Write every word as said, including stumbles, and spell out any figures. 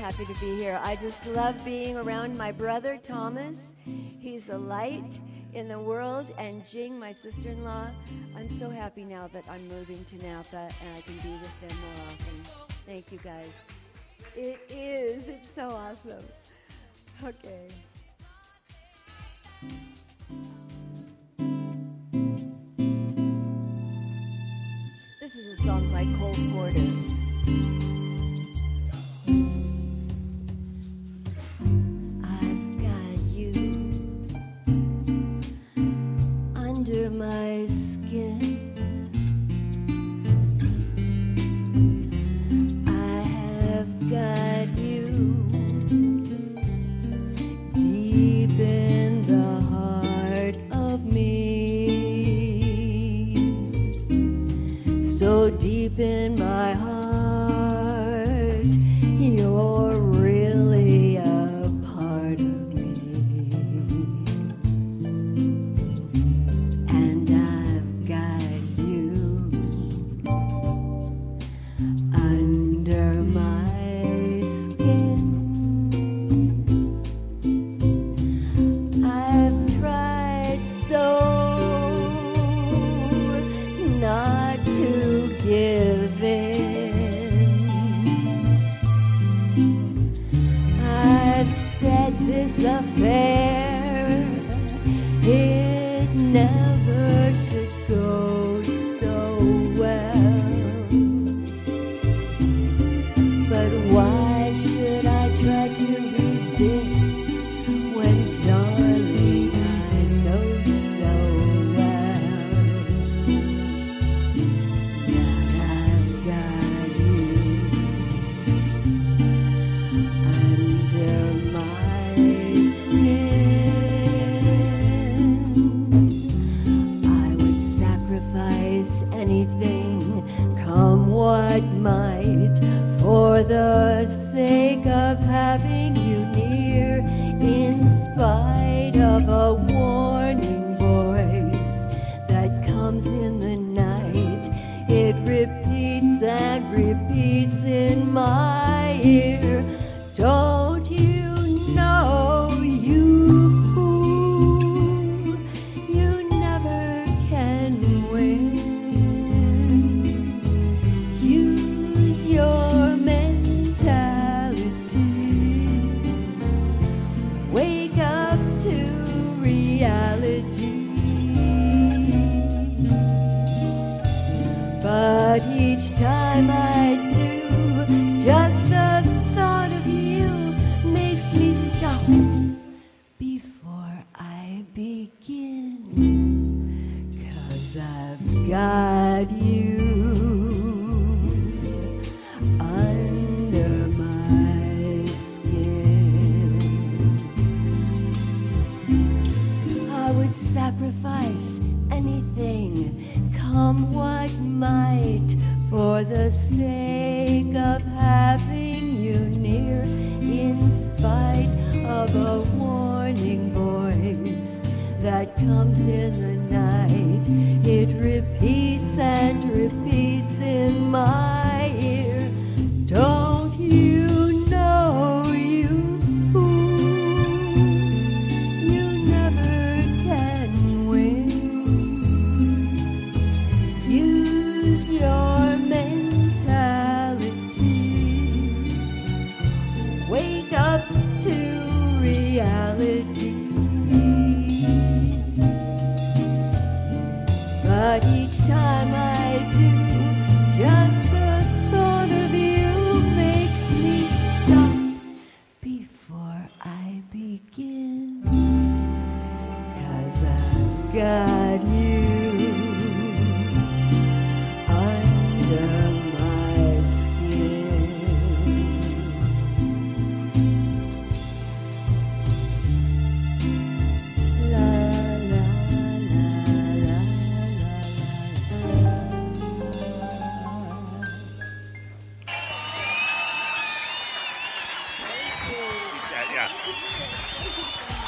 happy to be here. I just love being around my brother, Thomas. He's a light in the world. And Jing, my sister-in-law, I'm so happy now that I'm moving to Napa and I can be with them more often. Thank you, guys. It is. It's so awesome. Okay. This is a song by Cole Porter. I've got you under my skin. I have got you deep in the heart of me, so deep in my heart, you're really a part of me, and I've got you under my skin. I've tried so not to give in. I've said this affair, it never should go so well. But why should I try to resist when, darling, I know so well that I've got you under my skin? I would sacrifice anything, come what might, for the sake of having you near, in spite of a warning voice that comes in the night. It repeats and repeats in my ear. Don't you know, you fool, you never can win. Use your mentality. Wake up to reality. But each time I do, just the thought of you makes me stop before I begin. 'Cause I've got you under my skin. I would sacrifice anything, come what might, for the sake of having you near, in spite of a warning voice that comes in the night. It repeats and repeats in my ear. Don't you know, you fool, you never can win. Use your mentality. Wake up to reality.